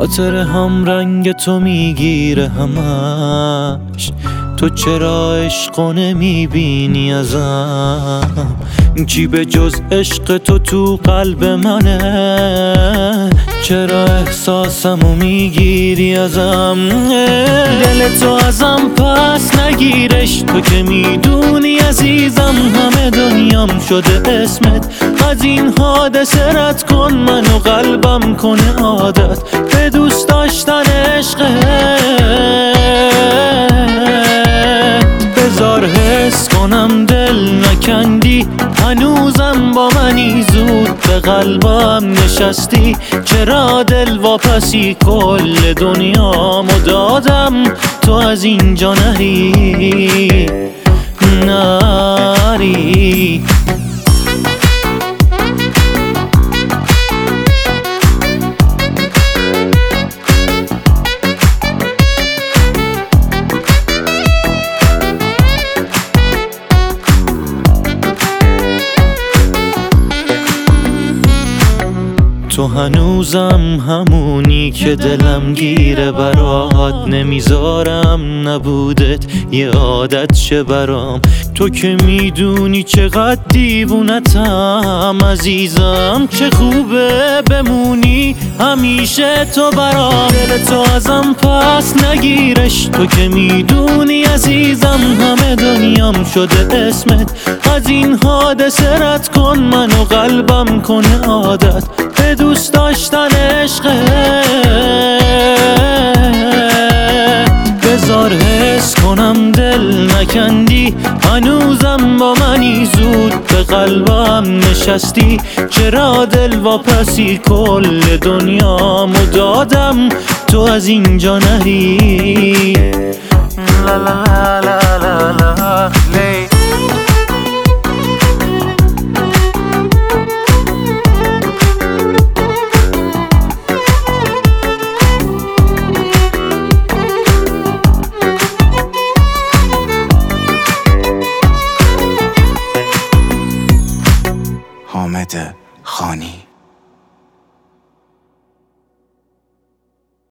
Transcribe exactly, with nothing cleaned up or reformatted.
خاطر هم رنگ تو میگیره همش، تو چرا عشقو نمیبینی ازم؟ کی به جز عشق تو تو قلب منه؟ چرا احساسمو میگیری ازم؟ دل تو ازم پس نگیرش، تو که میدونی عزیزم همه دنیام شده اسمت. از این حادثه رد کن منو، قلبم کنه عادت به دوست داشتن عشقت. بذار حس کنم دل نکندی، هنوزم با منی، زود به قلبم نشستی. چرا دل واپسی کل دنیامو دادم، تو از اینجا نری نری. تو هنوزم همونی که دلم گیره برات، نمیذارم نبودت یه عادت شه برام. تو که میدونی چقدر دیوونتم عزیزم، چه خوبه بمونی همیشه تو برام. دل تو ازم پس نگیرش، تو که میدونی عزیزم همه دنیام شده اسمت. از این حادثه رد کن منو، قلبم کنه عادت به دوست داشتن عشقت. بذار حس کنم دل نکندی، هنوزم با منی، زود به قلبم نشستی. چرا دل واپسی کل دنیامو دادم، تو از اینجا نری. لا لا لا لا لا لی. حامد خانی.